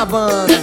da banda.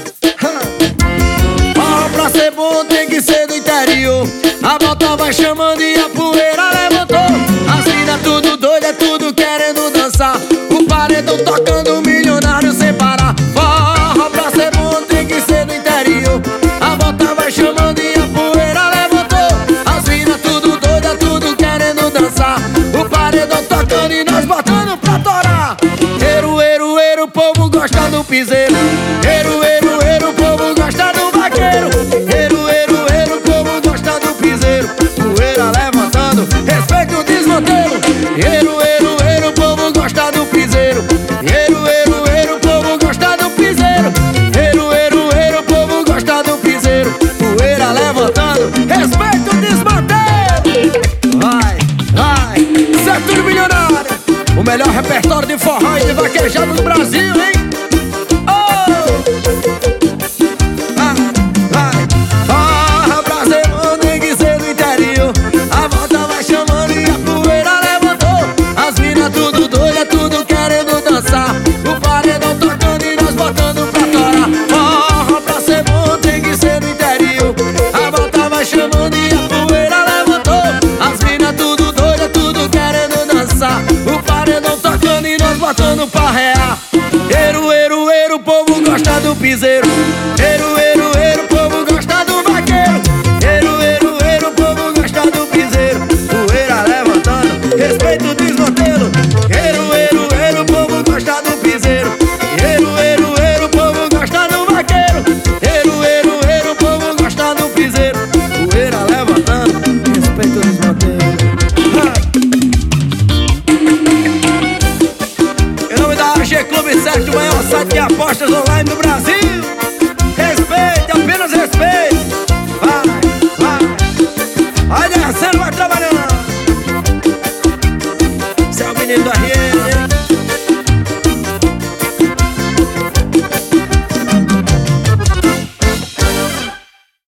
Forró pra ser bom tem que ser do interior. A volta vai chamando e a poeira levantou. As minas tudo doida, é tudo querendo dançar. O paredão tocando milionário sem parar. Forró pra ser bom tem que ser do interior. A volta vai chamando e a poeira levantou. As minas tudo doida, tudo querendo dançar. O paredão tocando e nós botando pra torar. Eru, eru, eru, o povo gosta do piseiro. Eru, eru, eru, o povo gosta do vaqueiro. Eru, eru, eru, o povo gosta do piseiro. Poeira levantando, respeita o desmonteiro. Eru, eru, eru, o povo gosta do piseiro. Eru, eru, eru, o povo gosta do piseiro. Eru, eru, eru, o povo gosta do piseiro. Poeira levantando, respeita o desmonteiro. Vai, vai, Setor Milionário, o melhor repertório de forró e de vaquejado do Brasil, hein? O paredão tocando e nós botando pra torar. Forró pra ser bom tem que ser do interior. A volta vai chamando e a poeira levantou. As minas tudo doida, tudo querendo dançar. O paredão tocando e nós botando pra rear. Eru, eru, eru, o povo gosta do piseiro. Eru, eru, eru, o povo gosta do vaqueiro. Eru, eru, eru, o povo gosta do piseiro. Poeira levantando, respeita o desmonteiro. Eru, eru, eru, o povo gosta do piseiro. Eru, eru, eru, o povo gosta do vaqueiro. Eru, eru, eru, o povo gosta do piseiro. Poeira levantando, respeita o desmonteiro. Em nome da AG Clube 7, o maior site de apostas online.